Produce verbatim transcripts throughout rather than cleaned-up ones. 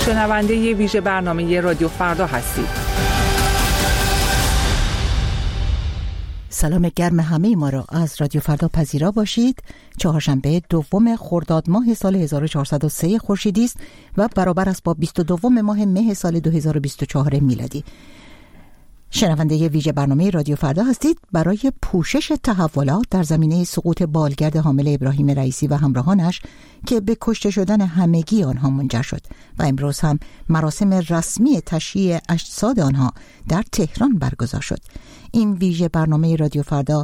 شنونده ویژه برنامه رادیو فردا هستید. سلام گرم همه ما را از رادیو فردا پذیرا باشید. چهارشنبه دوم خرداد ماه سال هزار و چهارصد و سه خورشیدی است و برابر است با بیست و دو ماه مه سال دو هزار و بیست و چهار میلادی. شنونده ویژه برنامه رادیو فردا هستید. برای پوشش تحولات در زمینه سقوط بالگرد حامل ابراهیم رئیسی و همراهانش که به کشته شدن همگی آنها منجر شد و امروز هم مراسم رسمی تشییع اجساد آنها در تهران برگزار شد، این ویژه برنامه رادیو فردا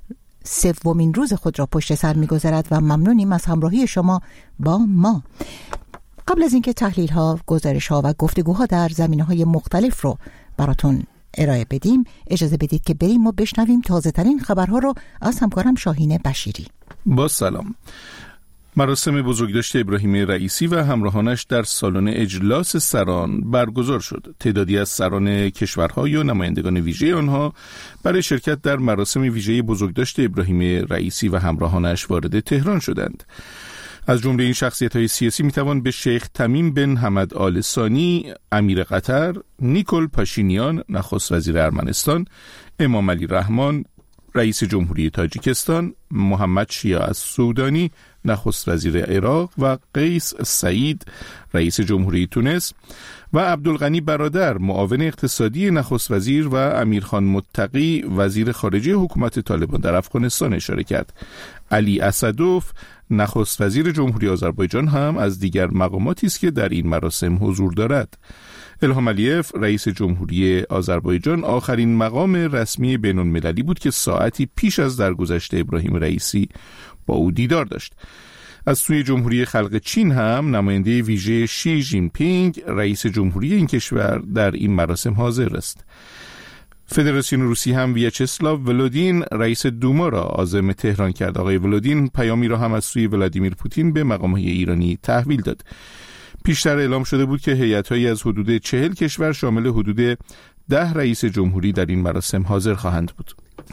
سومین روز خود را پشت سر می‌گذارد و ممنونیم از همراهی شما با ما. قبل از اینکه تحلیل‌ها، گزارش‌ها و گفتگوها در زمینه‌های مختلف رو براتون ارائه بدیم، اجازه بدید که بریم و بشنویم تازه ترین خبرها رو از همکارم شاهین بشیری. با سلام. مراسم بزرگداشت ابراهیم رئیسی و همراهانش در سالن اجلاس سران برگزار شد. تعدادی از سران کشورها یا نمایندگان ویژه آنها برای شرکت در مراسم ویژه بزرگداشت ابراهیم رئیسی و همراهانش وارد تهران شدند. از جمله این شخصیت‌های سیاسی میتوان به شیخ تمیم بن حمد آل ثانی امیر قطر، نیکول پاشینیان نخست وزیر ارمنستان، امام علی رحمان رئیس جمهوری تاجیکستان، محمد شیعه السودانی نخست وزیر عراق و قیس سعید رئیس جمهوری تونس و عبدالغنی برادر معاون اقتصادی نخست وزیر و امیرخان متقی وزیر خارجه حکومت طالبان در افغانستان اشاره کرد. علی اسدوف نخست وزیر جمهوری آذربایجان هم از دیگر مقاماتی است که در این مراسم حضور دارد. الهام علیف رئیس جمهوری آذربایجان آخرین مقام رسمی بین المللی بود که ساعتی پیش از درگذشت ابراهیم رئیسی با او دیدار داشت. از سوی جمهوری خلق چین هم نماینده ویژه شی جین پینگ رئیس جمهوری این کشور در این مراسم حاضر است. فدراسیون روسی هم ویاچسلاو ولودین رئیس دوما را عازم تهران کرد. آقای ولودین پیامی را هم از سوی ولادیمیر پوتین به مقام‌های ایرانی تحویل داد. پیشتر اعلام شده بود که هیئت‌هایی از حدود چهل کشور شامل حدود ده رئیس جمهوری در این مراسم حاضر خواهند بود.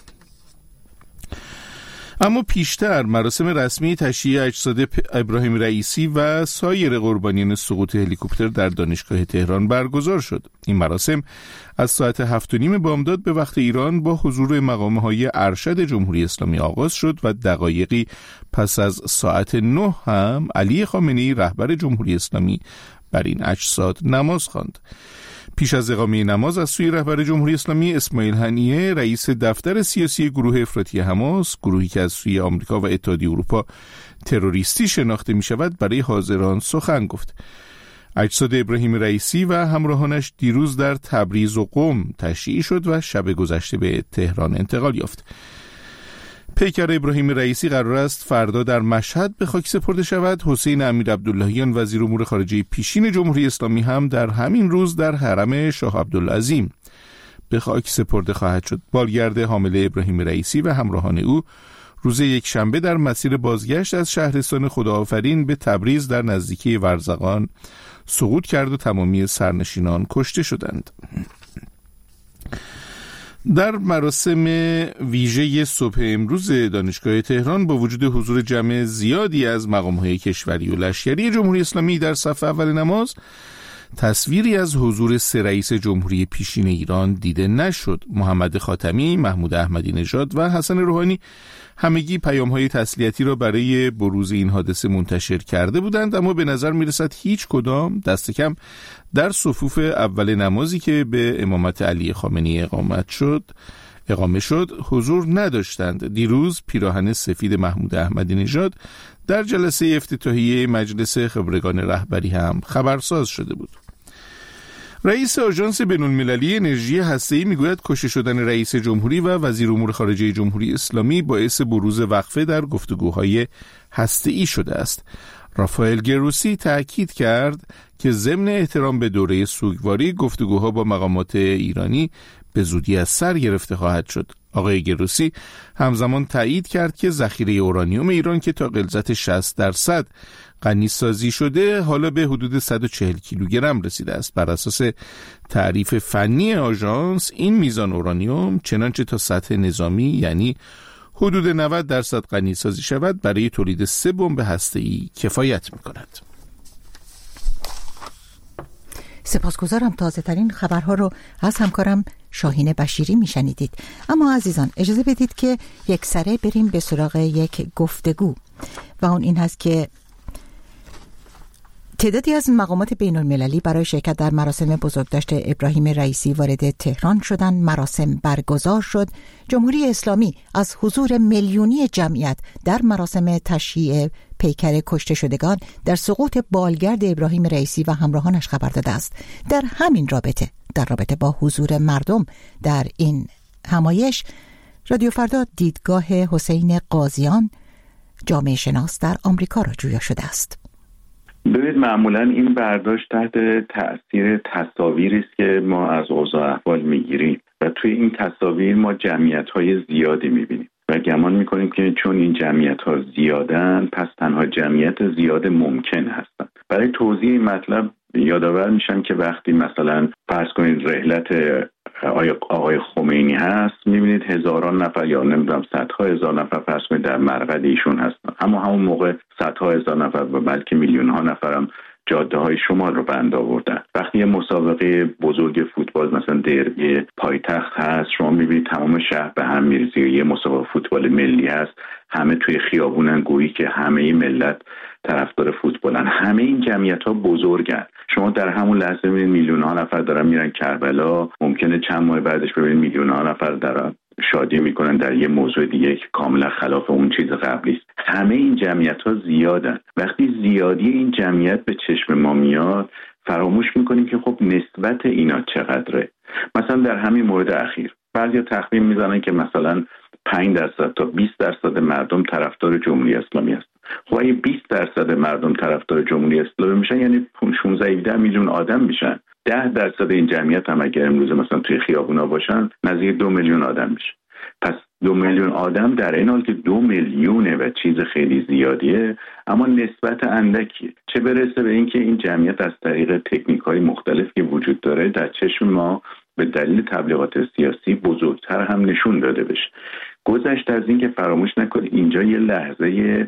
اما پیشتر مراسم رسمی تشییع اجساد ابراهیم رئیسی و سایر قربانیان سقوط هلیکوپتر در دانشگاه تهران برگزار شد. این مراسم از ساعت هفت و نیم بامداد به وقت ایران با حضور مقام‌های ارشد جمهوری اسلامی آغاز شد و دقایقی پس از ساعت نه هم علی خامنه‌ای رهبر جمهوری اسلامی بر این اجساد نماز خواند. پیش از اقامه نماز از سوی رهبر جمهوری اسلامی اسماعیل هنیه رئیس دفتر سیاسی گروه افراطی حماس، گروهی که از سوی آمریکا و اتحادیه اروپا تروریستی شناخته می شود، برای حاضران سخن گفت. اجساد ابراهیم رئیسی و همراهانش دیروز در تبریز و قم تشییع شد و شب گذشته به تهران انتقال یافت. پیکر ابراهیم رئیسی قرار است فردا در مشهد به خاک سپرده شود. حسین امیر عبداللهیان وزیر امور خارجه پیشین جمهوری اسلامی هم در همین روز در حرم شاه عبدالعظیم به خاک سپرده خواهد شد. بالگرد حامل ابراهیم رئیسی و همراهان او روز یک شنبه در مسیر بازگشت از شهرستان خداآفرین به تبریز در نزدیکی ورزقان سقوط کرد و تمامی سرنشینان کشته شدند. در مراسم ویژه صبح امروز دانشگاه تهران با وجود حضور جمع زیادی از مقام‌های کشوری و لشکری جمهوری اسلامی در صف اول نماز، تصویری از حضور سه رئیس جمهوری پیشین ایران دیده نشد. محمد خاتمی، محمود احمدی نژاد و حسن روحانی همگی پیام‌های تسلیتی را برای بروز این حادثه منتشر کرده بودند، اما به نظر می‌رسد هیچ کدام دست کم در صفوف اول نمازی که به امامت علی خامنه‌ای اقامت شد اقامه شد حضور نداشتند. دیروز پیراهن سفید محمود احمدی نژاد در جلسه افتتاحیه مجلس خبرگان رهبری هم خبرساز شده بود. رئیس آژانس بین‌المللی انرژی هسته‌ای میگوید کشته شدن رئیس جمهوری و وزیر امور خارجه جمهوری اسلامی باعث بروز وقفه در گفتگوهای هسته‌ای شده است. رافائل گروسی تأکید کرد که ضمن احترام به دوره سوگواری گفتگوها با مقامات ایرانی به زودی از سر گرفته خواهد شد. آقای گروسی همزمان تایید کرد که ذخیره اورانیوم ایران که تا غلظت شصت درصد غنی سازی شده حالا به حدود صد و چهل کیلوگرم رسیده است. بر اساس تعریف فنی آژانس این میزان اورانیوم چنانچه تا سطح نظامی یعنی حدود نود درصد غنی سازی شود برای تولید سه بمب هسته‌ای کفایت می‌کند. سپاسگزارم. تازه ترین خبرها رو از همکارم شاهین بشیری میشنیدید. اما عزیزان اجازه بدید که یک سره بریم به سراغ یک گفتگو و اون این هست که تعدادی از مقامات بین المللی برای شرکت در مراسم بزرگداشت ابراهیم رئیسی وارد تهران شدند. مراسم برگزار شد. جمهوری اسلامی از حضور میلیونی جمعیت در مراسم تشییع پیکر کشته شدگان در سقوط بالگرد ابراهیم رئیسی و همراهانش خبر داده است. در همین رابطه در رابطه با حضور مردم در این همایش، رادیو فردا دیدگاه حسین قاضیان، جامعه شناس در آمریکا را جویا شده است. ببینید، معمولا این برداشت تحت تأثیر تصاویری است که ما از اوضاع احوال میگیریم و توی این تصاویر ما جمعیت‌های زیادی میبینیم و گمان میکنیم که چون این جمعیت‌ها زیادن پس تنها جمعیت زیاد ممکن هستن. برای توضیح این مطلب یادآور میشم که وقتی مثلا فرض کنید رحلت آقای خمینی هست، میبینید هزاران نفر یا نمیدونم صدها هزار نفر فرض کنید در مرقد ایشون هستن، اما همون موقع صدها هزار نفر و بلکه میلیون ها نفر هم جاده های شمال رو بند آوردن. وقتی یه مسابقه بزرگ فوتبال مثلا دربی پایتخت هست، شما میبینید تمام شهر به هم میریزه. یه مسابقه فوتبال ملی هست، همه توی خیابونن گویی که همه ملت طرفدار فوتبالن. همه این جمعیت ها بزرگن. شما در همون لحظه میبینید میلیون ها نفر دارن میرن کربلا، ممکنه چند ماه بعدش ببینید میلیون ها نفر دارن شادی میکنن در یه موضوع دیگه که کاملا خلاف اون چیز قبلی است. همه این جمعیت ها زیادن. وقتی زیادی این جمعیت به چشم ما میاد، فراموش میکنیم که خب نسبت اینا چقدره. مثلا در همین مورد اخیر بعضیا تخمین میزنن که مثلا پنج درصد تا بیست درصد مردم طرفدار جمهوری اسلامی هستن. خب اگه بیست درصد مردم طرفدار جمهوری اسلامی میشن یعنی شانزده هفده میلیون آدم میشن. ده درصد این جمعیت هم اگر امروز مثلا توی خیابونا باشن نزدیک دو میلیون آدم میشه. پس دو میلیون آدم در این حال که دو میلیونه و چیز خیلی زیادیه، اما نسبت اندکیه. چه برسه به این که این جمعیت از طریق تکنیک‌های مختلف که وجود داره در چشم ما به دلیل تبلیغات سیاسی بزرگتر هم نشون داده بشه. گذشت از این که فراموش نکنید اینجا یه لحظه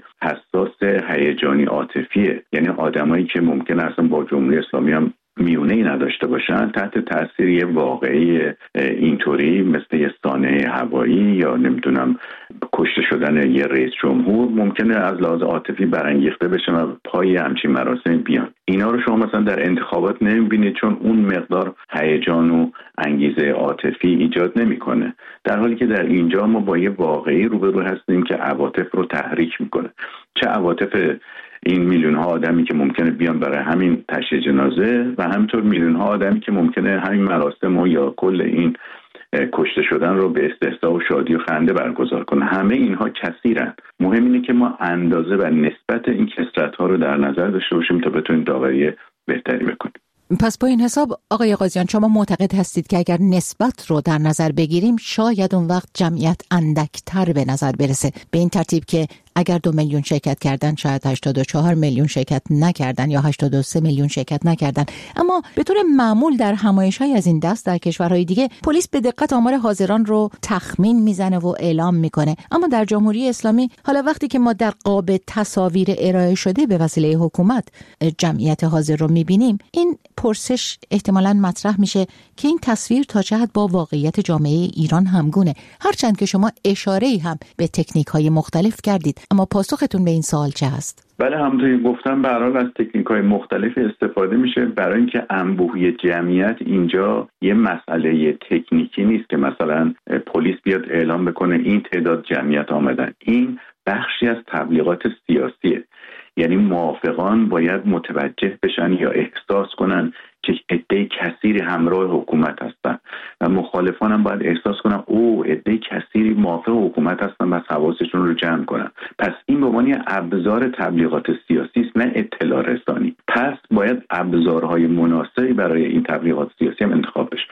حساس هیجانی عاطفیه، یعنی آدمایی که ممکن اصلا با جمهوری اسلامی هم میونه‌ای نداشته باشن تحت تاثیر یه واقعی اینطوری مثل یه سانحه هوایی یا نمیدونم کشته شدن یه رئیس جمهور ممکنه از لحاظ عاطفی برانگیخته بشن و پای همچین مراسم بیان. اینا رو شما مثلا در انتخابات نمیبینید چون اون مقدار هیجان و انگیزه عاطفی ایجاد نمیکنه، در حالی که در اینجا ما با یه واقعی روبرو هستیم که عواطف رو تحریک میکنه. چه عواطف این میلیون ها آدمی که ممکنه بیان برای همین تشییع جنازه و همینطور میلیون ها آدمی که ممکنه همین مراسم و یا کل این کشته شدن رو به استحضاء و شادی و خنده برگزار کنه. همه اینها کثیرن. مهم اینه که ما اندازه و نسبت این کثرت ها رو در نظر داشته باشیم تا بتونیم داوری بهتری بکنیم. پس با این حساب آقای قاضیان شما معتقد هستید که اگر نسبت رو در نظر بگیریم شاید اون وقت جمعیت اندکتر به نظر برسه، به این ترتیب که اگر دو میلیون شرکت کردن شاید هشتاد و چهار میلیون شرکت نکردن یا هشتاد و سه میلیون شرکت نکردن. اما به طور معمول در همایش‌های از این دست در کشورهای دیگه پلیس به دقت آمار حاضران رو تخمین میزنه و اعلام میکنه، اما در جمهوری اسلامی حالا وقتی که ما در قاب تصاویر ارائه شده به وسیله حکومت جمعیت حاضر رو میبینیم، این پرسش احتمالاً مطرح میشه که این تصویر تا چه حد با واقعیت جامعه ایران همگونه، هرچند که شما اشاره‌ای هم به تکنیک‌های مختلف کردید، اما پاسختون به این سوال چه هست؟ بله، همونطوری گفتم به هر حال از تکنیک‌های مختلف استفاده میشه برای اینکه انبوهی جمعیت اینجا یه مسئله تکنیکی نیست که مثلا پلیس بیاد اعلام بکنه این تعداد جمعیت آمدن. این بخشی از تبلیغات سیاسیه، یعنی موافقان باید متوجه بشن یا احساس کنن که عده کثیری همراه حکومت هستن و مخالفان هم باید احساس کنن او عده کثیری موافق حکومت هستن و حواسشون رو جمع کنن. پس این به معنی ابزار تبلیغات سیاسی است، نه اطلاع رسانی. پس باید ابزارهای مناسبی برای این تبلیغات سیاسی هم انتخاب بشه.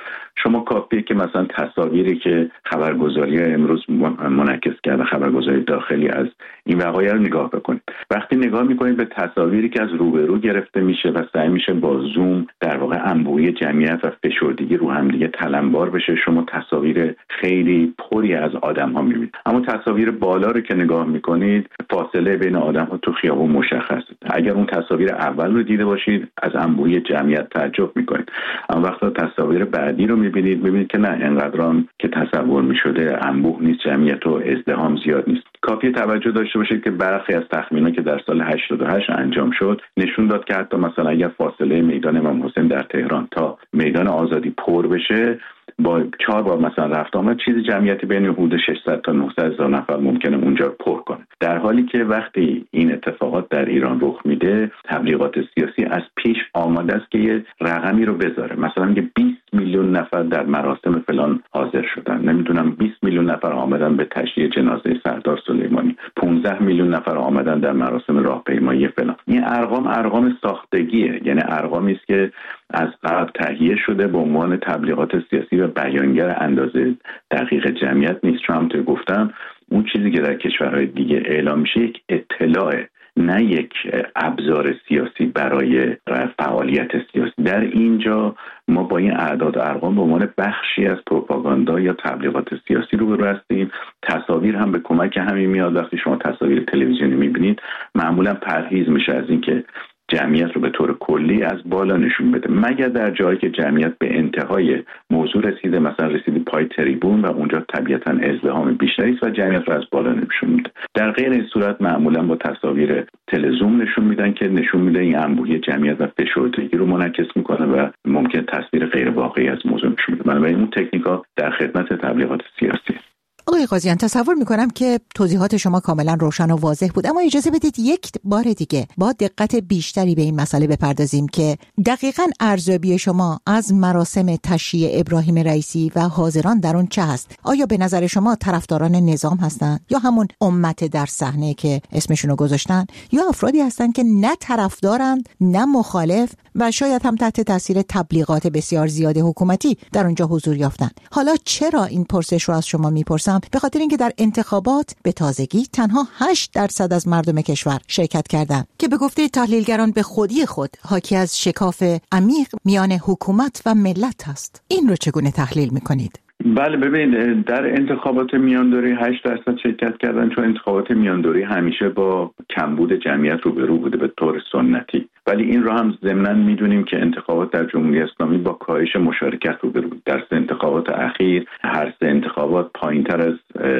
شما کافیه که مثلا تصاویری که خبرگزاری امروز منعکس کرده، خبرگزاری داخلی، از این وقایع رو نگاه بکنید. وقتی نگاه میکنید به تصاویری که از روبرو گرفته میشه و سعی میشه با زوم در واقع انبوهی جمعیت و فشردگی رو هم دیگه تلمبار بشه، شما تصاویر خیلی پری از آدم ها میبینید. اما تصاویر بالا رو که نگاه میکنید فاصله بین آدم ها تو خیابون مشخصه. اگر اون تصاویر اول رو دیده باشید از انبوهی جمعیت تعجب میکنید، اما وقتی تصاویر بعدی رو میبینید میبینید که نه، انقدرام که تصور میشده انبوه نیست، جمعیت و ازدحام زیاد نیست. کافیه توجه داشته باشید که برخی از تخمینا که در سال هشتاد و هشت انجام شد نشون داد که حتی مثلا اگر فاصله میدان امام حسین در تهران تا میدان آزادی پر بشه، با چهار بار مثلا رفت آمد چیزی جمعیتی بین حدود ششصد تا نهصد هزار نفر ممکنه اونجا پر کنه. در حالی که وقتی این اتفاقات در ایران رخ میده، تبلیغات سیاسی از پیش آماده است که یه رقمی رو بذاره، مثلا میگه بیست میلیون نفر در مراسم فلان حاضر شدن، نمیدونم بیست میلیون نفر آمدن به تشییع جنازه سردار سلیمانی، پانزده میلیون نفر آمدن در مراسم راهپیمایی فلان. این ارقام ارقام ساختگیه، یعنی ارقامی است که از قبل تهیه شده به عنوان تبلیغات سیاسی و بیانگر اندازه دقیق جمعیت نیست. چون همونطور گفتم اون چیزی که در کشورهای دیگه اعلام میشه یک اطلاعه، نه یک ابزار سیاسی برای فعالیت سیاسی. در اینجا ما با این اعداد و ارقام به عنوان بخشی از پروپاگاندا یا تبلیغات سیاسی روبرو هستیم. تصاویر هم به کمک همین میاد. وقتی شما تصاویر تلویزیونی میبینید معمولا پرهیز میشه از اینکه جمعیت رو به طور کلی از بالا نشون بده، مگر در جایی که جمعیت به انتهای موضوع رسیده، مثلا رسیده پای تریبون و اونجا طبیعتاً ازدحام بیشتری است و جمعیت رو از بالا نشون میده. در غیر این صورت معمولا با تصاویر تلزوم نشون میدن که نشون میده این انبوهی جمعیت و فشردگی رو منعکس میکنه و ممکن تصویر غیر واقعی از موضوع نشون بده. بنابراین اون تکنیک‌ها در خدمت تبلیغات سیاسی. آقای قاضیان، تصور میکنم که توضیحات شما کاملا روشن و واضح بود، اما اجازه بدید یک بار دیگه با دقت بیشتری به این مسئله بپردازیم که دقیقاً ارزیابی شما از مراسم تشییع ابراهیم رئیسی و حاضران در اون چه هست؟ آیا به نظر شما طرفداران نظام هستند یا همون امت در صحنه که اسمشونو گذاشتن، یا افرادی هستند که نه طرفدارند نه مخالف و شاید هم تحت تاثیر تبلیغات بسیار زیاد حکومتی در اونجا حضور یافتن؟ حالا چرا این پرسش رو از شما میپرسم؟ به خاطر اینکه در انتخابات به تازگی تنها هشت درصد از مردم کشور شرکت کردند که به گفته تحلیلگران به خودی خود حاکی از شکاف عمیق میان حکومت و ملت است. این رو چگونه تحلیل میکنید؟ بله، ببینید در انتخابات میاندوری هشت درصد شرکت کردن، چون انتخابات میاندوری همیشه با کمبود جمعیت روبرو بوده به طور سنتی، ولی این رو هم ضمناً میدونیم که انتخابات در جمهوری اسلامی با کاهش مشارکت روبرو بود. در سه انتخابات اخیر هر سه انتخابات پایینتر از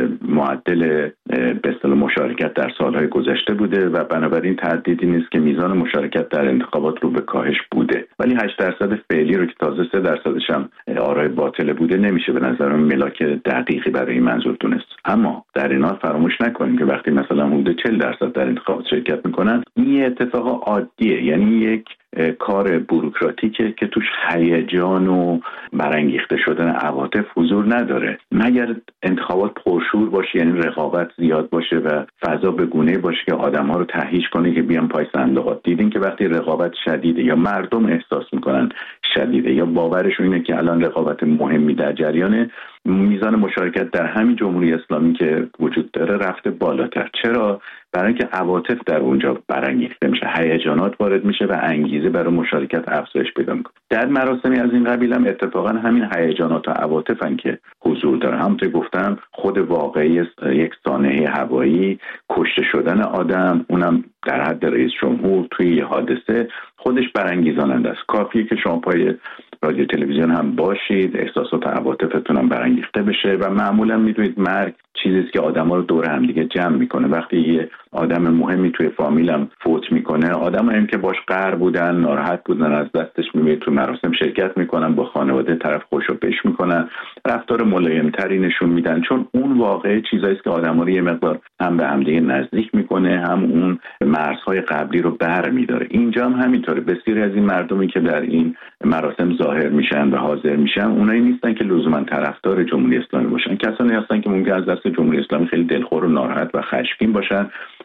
معدل به اصطلاح مشارکت در سالهای گذشته بوده و بنابراین تردیدی نیست که میزان مشارکت در انتخابات رو به کاهش بوده، ولی هشت درصد فعلی رو که تازه سه درصدش هم آرای باطل بوده نمیشه به نظر من ملاک دقیقی برای این منظور دونست. اما در این حال فراموش نکنیم که وقتی مثلا حدود چهل درصد در انتخابات شرکت میکنن، این اتفاق عادیه، یعنی یک کار بوروکراتیکه که توش هیجان و برانگیخته شدن عواطف حضور نداره، مگر انتخابات پرشور باشه، یعنی رقابت زیاد باشه و فضا به گونه‌ای باشه که آدم‌ها رو تهییج کنه که بیان پای صندوقات. دیدین که وقتی رقابت شدیده یا مردم احساس میکنن شدیده یا باورشون اینه که الان رقابت مهمی در جریانه، میزان مشارکت در همین جمهوری اسلامی که وجود داره رفته بالاتر. چرا؟ برای اینکه عواطف در اونجا برانگیخته میشه، هیجانات وارد میشه و انگیزه برای مشارکت افزایش پیدا میکنه. در مراسمی از این قبیل هم اتفاقا همین هیجانات و عواطفن که حضور داره. همونطور گفتم خود واقعی یک سانحه هوایی، کشته شدن آدم، اونم در حد رئیس جمهور توی یه حادثه، خودش برانگیزاننده است. کافیه که شما پای رادیو تلویزیون هم باشید، احساسات و عواطفتون هم برانگیخته بشه و معمولا میدونید مرگ چیزی است که آدما رو دور هم دیگه جمع میکنه. وقتی یه آدم مهمی توی فامیلم فوت میکنه، آدمایی که باش قهر بودن، ناراحت بودن از دستش، میبینید تو مراسم شرکت میکنن، با خانواده طرف خوشوپش میکنن، رفتار ملایمتری نشون میدن، چون اون واقعه چیزایی است که آدما رو یه مقدار هم به هم دیگه نزدیک میکنه، هم اون مرزهای قبلی رو برمی‌داره. اینجا هم همینطوره. بسیاری از این مردمی که در این مراسم ظاهر میشن و حاضر میشن، اونایی نیستن که لزوما طرفدار جمهوری اسلامی باشن. کسانی هستن که ممکن از دست جمهوری اسلامی خیلی دلخور و ناراحت و خشمگین باشن،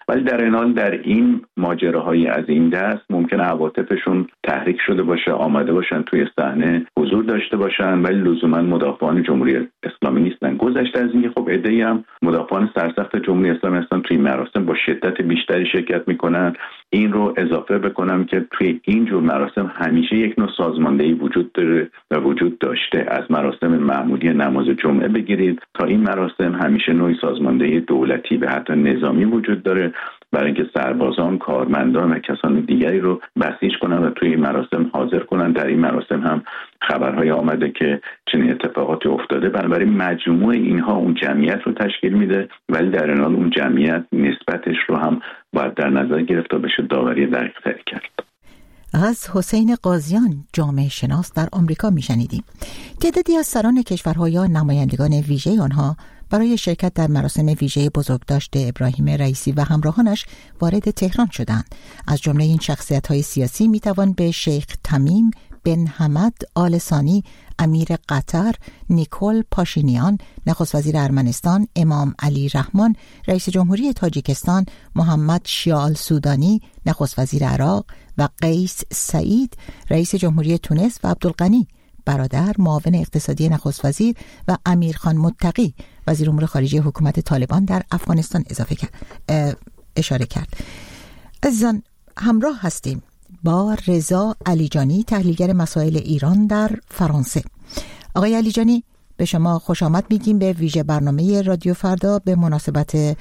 ولی در این حال در این ماجراهای از این دست ممکنه عواطفشون تحریک شده باشه، آماده باشن توی صحنه حضور داشته باشن، ولی لزوما مدافعان جمهوری اسلامی نیستن. گذشته از اینکه خب عده‌ای هم مدافعان سرسخت جمهوری اسلامی هستن، توی مراسم با شدت بیشتری شرکت میکنن. این رو اضافه بکنم که توی این جور مراسم همیشه یک نوع سازماندهی وجود داره و وجود داشته. از مراسم معمولی نماز جمعه بگیرید تا این مراسم همیشه نوعی سازماندهی دولتی و حتی نظامی وجود داره برای اینکه سربازان، کارمندان و کسان دیگری رو بسیج کنن و توی این مراسم حاضر کنن. در این مراسم هم خبرهای آمده که چنین اتفاقاتی افتاده. بنابراین مجموع اینها اون جمعیت رو تشکیل میده، ولی در این حال اون جمعیت نسبتش رو هم باید در نظر گرفت تا بشه داوری دقیق تری کرد. از حسین قاضیان، جامعه شناس در آمریکا میشنیدیم. تعدادی از سران کشورها یا نمایندگان ویژه آنها برای شرکت در مراسم ویژه بزرگداشت ابراهیم رئیسی و همراهانش وارد تهران شدند. از جمله این شخصیت‌های سیاسی میتوان به شیخ تمیم بن حمد آل ثانی امیر قطر، نیکول پاشینیان نخست وزیر ارمنستان، امام علی رحمان رئیس جمهوری تاجیکستان، محمد شیال سودانی نخست وزیر عراق و قیس سعید رئیس جمهوری تونس و عبدالغنی برادر معاون اقتصادی نخست وزیر و امیرخان متقی وزیر امور خارجه حکومت طالبان در افغانستان اضافه کرد اشاره کرد. عزیزان، همراه هستیم با رضا علیجانی، تحلیلگر مسائل ایران در فرانسه. آقای علیجانی، به شما خوش آمد میگیم به ویژه برنامه رادیو فردا به مناسبت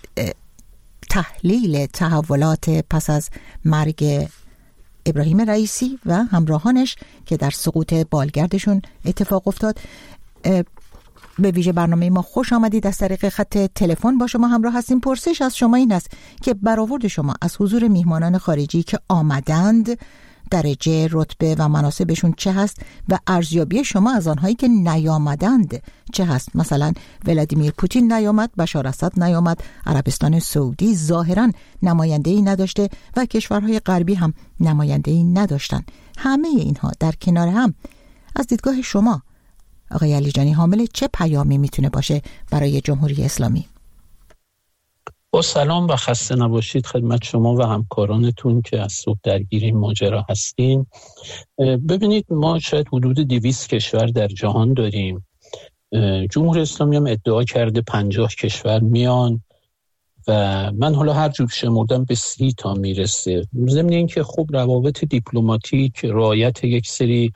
تحلیل تحولات پس از مرگ ابراهیم رئیسی و همراهانش که در سقوط بالگردشون اتفاق افتاد. به ویژه برنامه ما خوش آمدید. از طریق خط تلفن با شما همراه هستیم. پرسش از شما این است که برآورد شما از حضور میهمانان خارجی که آمدند، درجه، رتبه و مناسبشون چه هست و ارزیابی شما از آنهایی که نیامدند چه هست؟ مثلا ولادیمیر پوتین نیامد، بشار اسد نیامد، عربستان سعودی ظاهرا نماینده‌ای نداشته و کشورهای غربی هم نماینده‌ای نداشتن. همه اینها در کنار هم از دیدگاه شما آقای علیجانی حامل چه پیامی میتونه باشه برای جمهوری اسلامی؟ با سلام و خسته نباشید خدمت شما و همکارانتون که از صبح درگیر این ماجرا هستین. ببینید، ما شاید حدود دویست کشور در جهان داریم. جمهوری اسلامی هم ادعا کرده پنجاه کشور میان و من حالا هر جور شمردم به سی تا میرسه. ضمن این که خب روابط دیپلماتیک، رعایت یک سری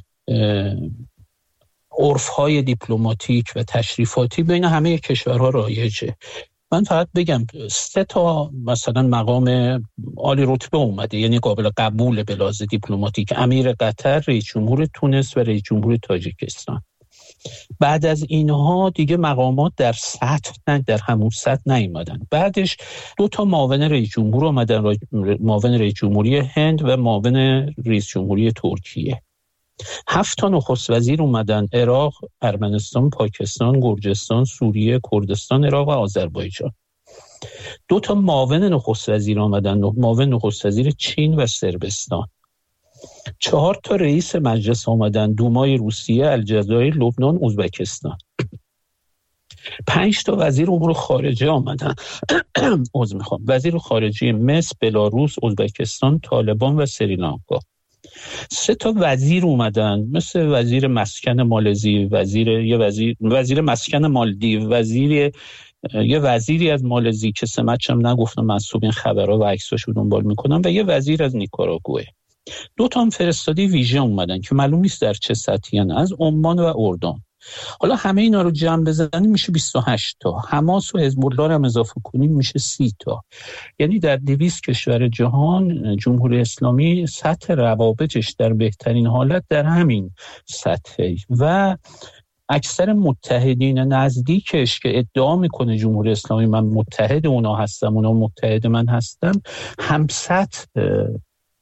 عرف‌های دیپلماتیک و تشریفاتی بین همه کشورها رایجه. من فقط بگم سه تا مثلا مقام عالی رتبه اومده، یعنی قابل قبول به لحاظ دیپلماتیک: امیر قطر، رئیس جمهور تونس و رئیس جمهور تاجیکستان. بعد از اینها دیگه مقامات در سطح نه در همون سطح نیومدن. بعدش دو تا معاون رئیس جمهور اومدن، معاون رئیس جمهوری هند و معاون رئیس جمهوری ترکیه. هفت تا نخست وزیر اومدن: عراق، ارمنستان، پاکستان، گرجستان، سوریه، کردستان، عراق و آذربایجان. دو تا معاون نخست وزیر اومدن: معاون نخست وزیر چین و صربستان. چهار تا رئیس مجلس اومدن: دومای روسیه، الجزایر، لبنان، ازبکستان. پنج تا وزیر امور خارجه آمدن عذر میخوام وزیر خارجه مصر، بلاروس، ازبکستان، طالبان و سریلانکا. سه تا وزیر اومدن مثل وزیر مسکن مالزی، وزیر یه وزیر وزیر مسکن مالدیو، وزیر یه وزیری از مالزی که سمتشم نگفتم، مصوب این خبرها و عکساشو دنبال میکنم، و یه وزیر از نیکاراگوئه. دو تا هم فرستادی ویژه اومدن که معلوم نیست در چه سطحی، از عمان و اردن. حالا همه اینا رو جمع بزنیم میشه بیست و هشت تا. حماس و حزب الله رو هم اضافه کنیم میشه سی تا. یعنی در دویست کشور جهان جمهوری اسلامی سطح روابطش در بهترین حالت در همین سطحه و اکثر متحدین نزدیکش که ادعا میکنه جمهوری اسلامی من متحد اونا هستم، اونا متحد من هستم، هم سطح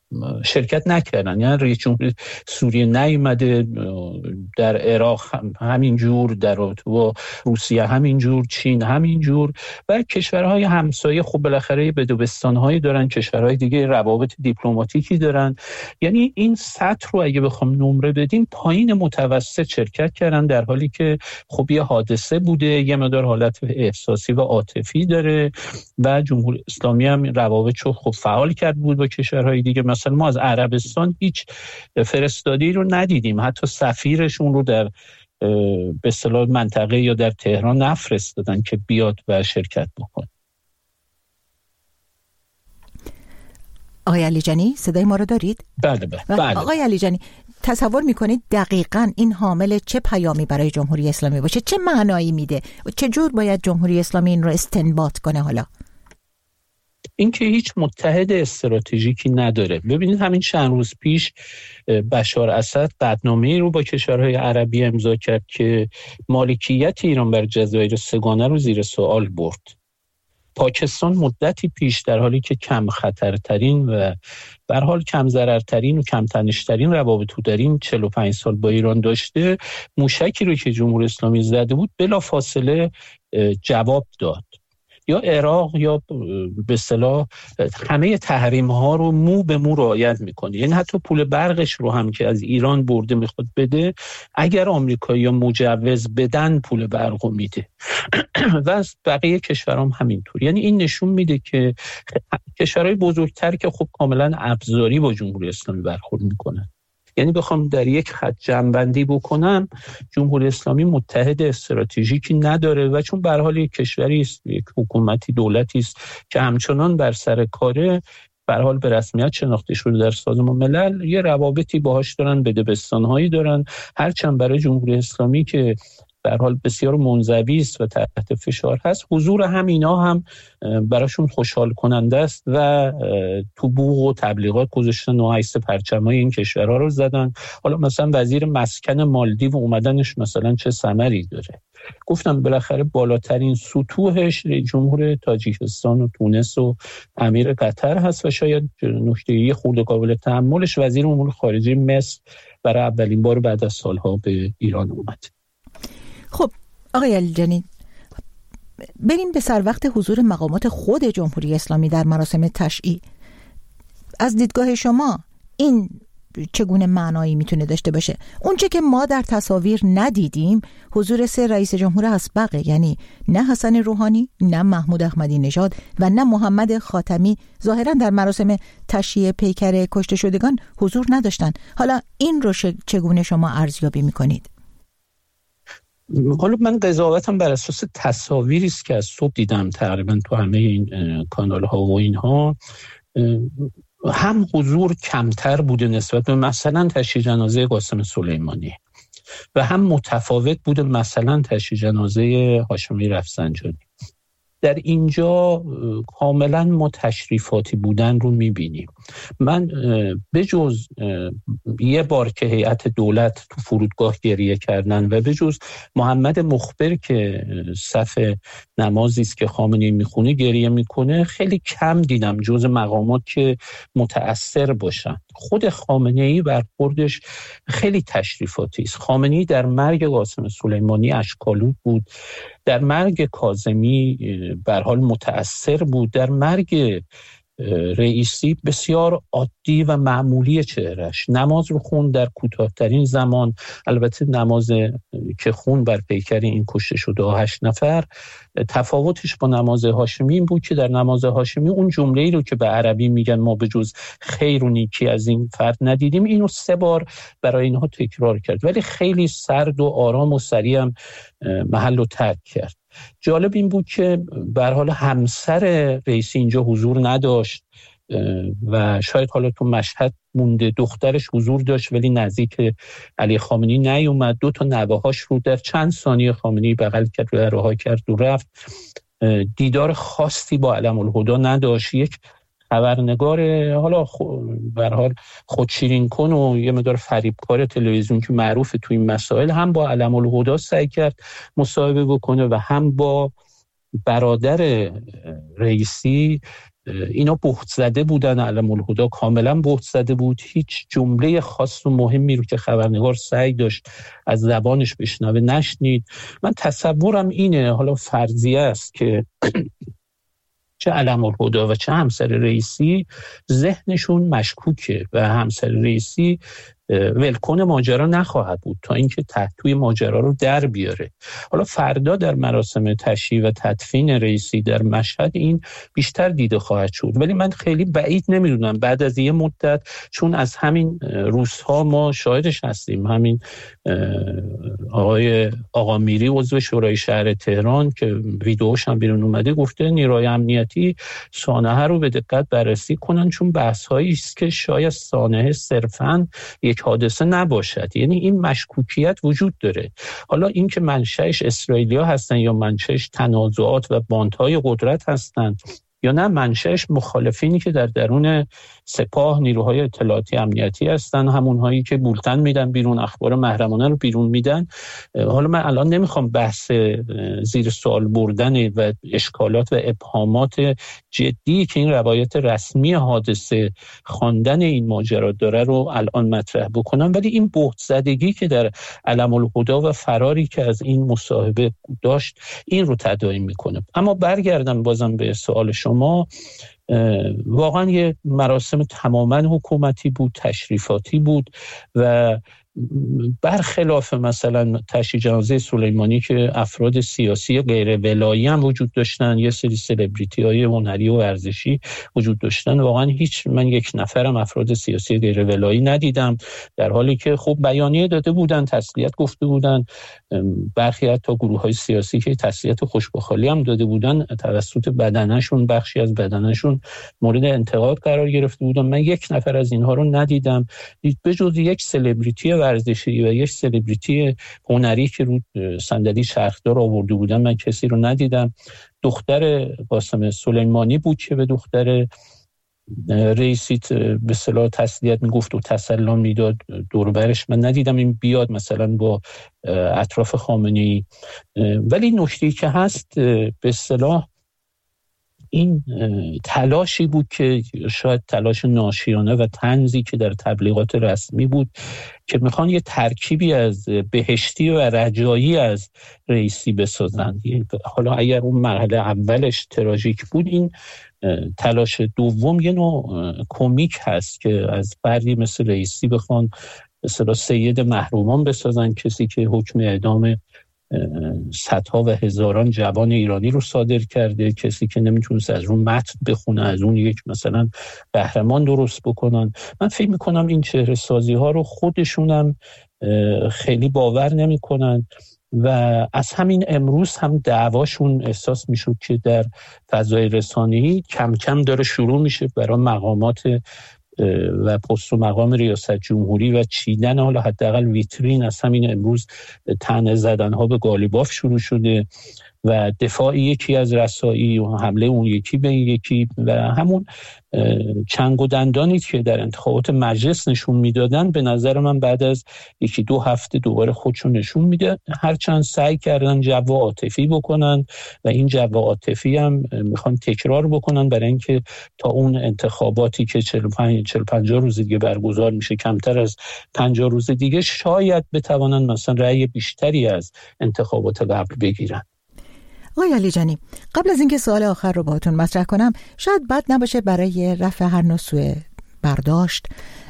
شرکت نکردن. یعنی رئیس جمهور سوریه نیومده، در عراق همین جور، در و روسیه همین جور، چین همین جور و کشورهای همسایه خب بالاخره بدوبستان‌هایی دارن، کشورهای دیگه روابط دیپلماتیکی دارن. یعنی این سطح رو اگه بخوام نمره بدیم پایین متوسط شرکت کردن، در حالی که خب یه حادثه بوده، یه مقدار حالت احساسی و عاطفی داره و جمهوری اسلامی هم روابطش رو خب فعال کرد بود با کشورهای دیگه. مثلا ما از عربستان هیچ فرستادی رو ندیدیم، حتی سفیرشون رو در به اصطلاح منطقه یا در تهران نفرستادن که بیاد و شرکت بکنه. آقای علیجانی صدای ما رو دارید؟ بله بله. بله. آقای علیجانی تصور میکنید دقیقاً این حامل چه پیامی برای جمهوری اسلامی باشه؟ چه معنایی میده؟ و چه جور باید جمهوری اسلامی این رو استنباط کنه حالا؟ این که هیچ متحد استراتژیکی نداره. ببینید همین چند روز پیش بشار اسد قطعنامه‌ای رو با کشورهای عربی امضا کرد که مالکیت ایران بر جزایر سگانه رو زیر سوال برد. پاکستان مدتی پیش در حالی که کم خطرترین و به هر حال کم ضررترین و کم تنش‌ترین روابط تودرین چهل و پنج سال با ایران داشته، موشکی رو که جمهوری اسلامی زده بود بلافاصله جواب داد. یا عراق یا به اصطلاح همه تحریم ها رو مو به مو رعایت میکنه. یعنی حتی پول برقش رو هم که از ایران برده میخواد بده، اگر آمریکایی‌ها مجوز بدن پول برق رو میده و از بقیه کشورام همینطور. یعنی این نشون میده که کشورهای بزرگتر که خب کاملا ابزاری با جمهوری اسلامی برخورد میکنن. یعنی بخوام در یک خط جمع‌بندی بکنم، جمهوری اسلامی متحد استراتژیکی نداره و چون به هر حال یک کشوری است، یک حکومتی، دولتی است که همچنان بر سر کاره، به هر حال به رسمیت شناخته شده در سازمان ملل، یه روابطی باهاش دارن، بدبستان‌هایی دارن. هرچند برای جمهوری اسلامی که به هر حال بسیار منزوی است و تحت فشار هست، حضور همینا هم براشون خوشحال کننده است و تو بوق و تبلیغات گذاشتن و عکس پرچمای این کشورها رو زدن. حالا مثلا وزیر مسکن مالدیو اومدنش مثلا چه ثمری داره؟ گفتم بالاخره بالاترین سطوحش جمهور تاجیکستان و تونس و امیر قطر هست و شاید نکته یه خورده قابل تأملش وزیر امور خارجه مصر برای اولین بار بعد از سالها به ایران اومد. خب آقای علیجانی، بریم به سر وقت حضور مقامات خود جمهوری اسلامی در مراسم تشییع. از دیدگاه شما این چگونه معنایی میتونه داشته باشه؟ اونچه که ما در تصاویر ندیدیم حضور سه رئیس جمهور اسبق، یعنی نه حسن روحانی، نه محمود احمدی نژاد و نه محمد خاتمی، ظاهرا در مراسم تشییع پیکر کشته شدگان حضور نداشتند. حالا این رو چگونه شما ارزیابی میکنید؟ حالا من قضاوتم بر اساس تصاویری است که از صبح دیدم تقریبا تو همه این کانال ها و اینها. هم حضور کمتر بوده نسبت به مثلا تشییع جنازه قاسم سلیمانی و هم متفاوت بوده مثلا تشییع جنازه هاشمی رفسنجانی. در اینجا کاملا ما تشریفاتی بودن رو میبینیم. من بجز یه بار که هیئت دولت تو فرودگاه گریه کردن و بجز محمد مخبر که صف نمازی است که خامنه‌ای میخونه گریه میکنه، خیلی کم دیدم جز مقامات که متأثر باشن. خود خامنه‌ای برخوردش خیلی تشریفاتی است. خامنه‌ای در مرگ قاسم سلیمانی اشک‌آلود بود، در مرگ کاظمی به هر حال متأثر بود، در مرگ رئیسی بسیار عادی و معمولی چهرش نماز رو خون در کوتاه‌ترین زمان. البته نماز که خون بر پیکر این کشته شده هشت نفر، تفاوتش با نماز هاشمی این بود که در نماز هاشمی اون جمله‌ای رو که به عربی میگن ما به جز خیر و نیکی از این فرد ندیدیم، اینو سه بار برای اینها تکرار کرد، ولی خیلی سرد و آرام و سریع هم محل رو ترک کرد. جالب این بود که به هر حال همسر رئیسی اینجا حضور نداشت و شاید حالا تو مشهد مونده، دخترش حضور داشت ولی نزدیک علی خامنه‌ای نیومد. دو تا نوه‌هاش رو در چند ثانیه خامنه‌ای بغل کرد و رها کرد و رفت. دیدار خاصی با علم الهدا نداشت. یک خبرنگار حالا به هر حال خودشیرین کن و یه مقدار فریبکار تلویزیون که معروفه تو این مسائل، هم با علم الهدا سعی کرد مصاحبه بکنه و هم با برادر رئیسی اینا بهت زده بودن، علم الهدا کاملا بهت زده بود، هیچ جمله خاص و مهمی رو که خبرنگار سعی داشت از زبانش بشنوه نشنید. من تصورم اینه، حالا فرضیه است، که چه علم الهدا و چه همسر رئیسی ذهنشون مشکوکه و همسر رئیسی ولکن ماجرا نخواهد بود تا اینکه تحتوی ماجرا رو در بیاره. حالا فردا در مراسم تشییع و تدفین رئیسی در مشهد این بیشتر دیده خواهد شد، ولی من خیلی بعید نمیدونم بعد از یه مدت، چون از همین روزها ما شاهدش هستیم، همین آقای آقا میری عضو شورای شهر تهران که ویدئوش هم بیرون اومده گفته نیروهای امنیتی سانحه رو به دقت بررسی کنن، چون بحث‌هایی است که شاید سانحه صرفاً یک حادثه نباشد. یعنی این مشکوکیت وجود داره. حالا این که منشأش اسرائیلیا هستن یا منشأش تنازعات و باندهای قدرت هستن یا نه منشأش مخالفینی که در درون سپاه نیروهای اطلاعاتی امنیتی هستن، همونهایی که بولتن میدن بیرون، اخبار محرمانه رو بیرون میدن. حالا من الان نمیخوام بحث زیر سوال بردن و اشکالات و ابهامات جدی که این روایت رسمی حادثه خواندن این ماجرا داره رو الان مطرح بکنم، ولی این بهت زدگی که در علم الهدا و فراری که از این مصاحبه داشت این رو تداعی میکنه. اما برگردم بازم به سوال شما، واقعا یه مراسم تماما حکومتی بود، تشریفاتی بود و برخلاف مثلا تشییع جنازه سلیمانی که افراد سیاسی غیر ولایی هم وجود داشتن، یه سری سلبریتی های هنری و ورزشی وجود داشتن، واقعا هیچ من یک نفرم افراد سیاسی غیر ولایی ندیدم، در حالی که خب بیانیه داده بودن، تسلیت گفته بودن، برخی حتی گروه های سیاسی که تسلیت خوشبخالی هم داده بودن توسط بدنشون، بخشی از بدنشون مورد انتقاد قرار گرفته بودن. من یک نفر از اینها رو ندیدم به جز یک سلبریتی ورزشی و یک سلبریتی هنری که رو صندلی چرخدار آورده بودن، من کسی رو ندیدم. دختر قاسم سلیمانی بود که به دختر رئیسی به اصطلاح تسلیت میگفت و تسلی میداد دور برش، من ندیدم این بیاد مثلا با اطراف خامنه‌ای. ولی نکته‌ای که هست به اصطلاح این تلاشی بود که شاید تلاش ناشیانه و طنزی که در تبلیغات رسمی بود که میخوان یه ترکیبی از بهشتی و رجایی از رئیسی بسازن. حالا اگر اون مرحله اولش تراژیک بود، این تلاش دوم یه نوع کمیک هست که از فردی مثل رئیسی بخوان مثلا سید محرومان بسازن، کسی که حکم اعدام صدها و هزاران جوان ایرانی رو صادر کرده، کسی که نمیتونست از اون متن بخونه، از اون یک مثلا قهرمان درست بکنن. من فکر میکنم این چهره سازی ها رو خودشونم خیلی باور نمیکنن و از همین امروز هم دعواشون احساس میشد که در فضای رسانه‌ای کم کم داره شروع میشه برای مقامات و پست و مقام ریاست جمهوری و چیدن حالا حداقل ویترین. از همین امروز طعنه زدن ها به قالیباف شروع شده و دفاع یکی از رسایی و حمله اون یکی به یکی و همون چنگ و دندانی که در انتخابات مجلس نشون میدادن به نظر من بعد از یکی دو هفته دوباره خودشون نشون میده. هرچند سعی کردن جو عاطفی بکنن و این جو عاطفی هم میخوان تکرار بکنن برای اینکه تا اون انتخاباتی که چهل و پنجاه روز دیگه برگزار میشه، کمتر از پنجاه روز دیگه، شاید بتوانن مثلا رأی بیشتری از انتخابات قبل بگیرن. آقای علیجانی، قبل از اینکه سوال آخر رو باهاتون مطرح کنم، شاید بد نباشه برای رفع هر نوع سوء برداشت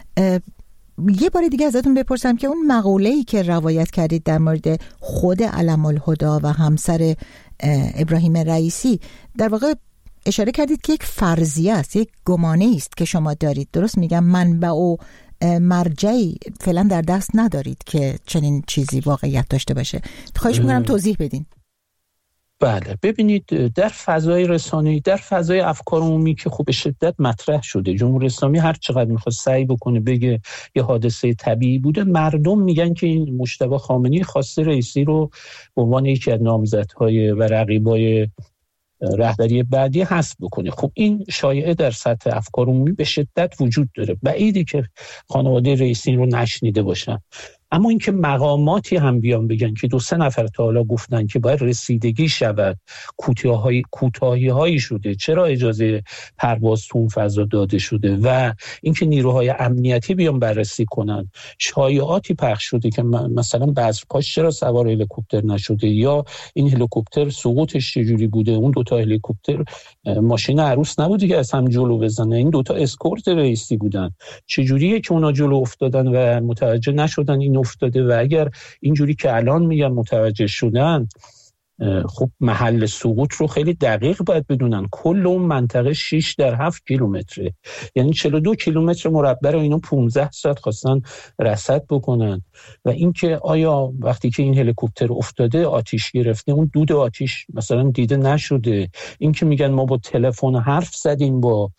یه بار دیگه ازتون بپرسم که اون مقوله‌ای که روایت کردید در مورد خود علم الهدا و همسر ابراهیم رئیسی، در واقع اشاره کردید که یک فرضیه است، یک گمانه است که شما دارید. درست میگم؟ منبع و مرجعی فعلا در دست ندارید که چنین چیزی واقعیت داشته باشه. خواهش می‌کنم توضیح بدین. بله، ببینید در فضای رسانه‌ای، در فضای افکار عمومی که خوب به شدت مطرح شده، جمهوری اسلامی هر چقدر میخواد سعی بکنه بگه یه حادثه طبیعی بوده، مردم میگن که این مجتبی خامنه‌ای خواسته رئیسی رو به عنوان یکی از نامزدهای و رقیبای رهبری بعدی حذف بکنه. خب این شایعه در سطح افکار عمومی به شدت وجود داره. بعیدی که خانواده رئیسی رو نشنیده باشن. اما اینکه مقاماتی هم بیان بگن که دو سه نفر تا حالا گفتن که باید رسیدگی شود، کوتاهی کوتاهی هایی شده، چرا اجازه پرواز تو اون فضا داده شده، و اینکه نیروهای امنیتی بیان بررسی کنن. شایعاتی پخش شده که مثلا بذرپاش چرا سوار هلیکوپتر نشده، یا این هلیکوپتر سقوطش چجوری بوده، اون دوتا هلیکوپتر ماشین عروس نبوده که از هم جلو بزنه، این دوتا اسکورت رئیسی بودن، چجوریه که اونا جلو افتادن و متوجه نشدن این افتاده، و اگر اینجوری که الان میگن متوجه شدن، خب محل سقوط رو خیلی دقیق باید بدونن. کل اون منطقه شش در هفت کیلومتره، یعنی چهل و دو کیلومتر مربع رو اینا پانزده ساعت خواستن رصد بکنن. و اینکه آیا وقتی که این هلیکوپتر افتاده آتیش گرفته، اون دود آتیش مثلا دیده نشده؟ اینکه میگن ما با تلفن حرف زدیم با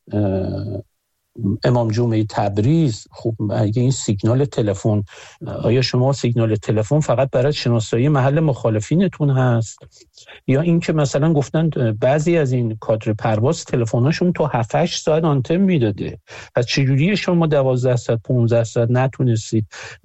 امام جمعه تبریز، خب اگه این سیگنال تلفن، آیا شما سیگنال تلفن فقط برای شناسایی محل مخالفینتون هست؟ یا اینکه مثلا گفتن بعضی از این کادر پرواز تلفناشون تو هفت هشت ساعت آنتن میداده، پس چجوریه شما دوازده ساعت پانزده ساعت نتونستید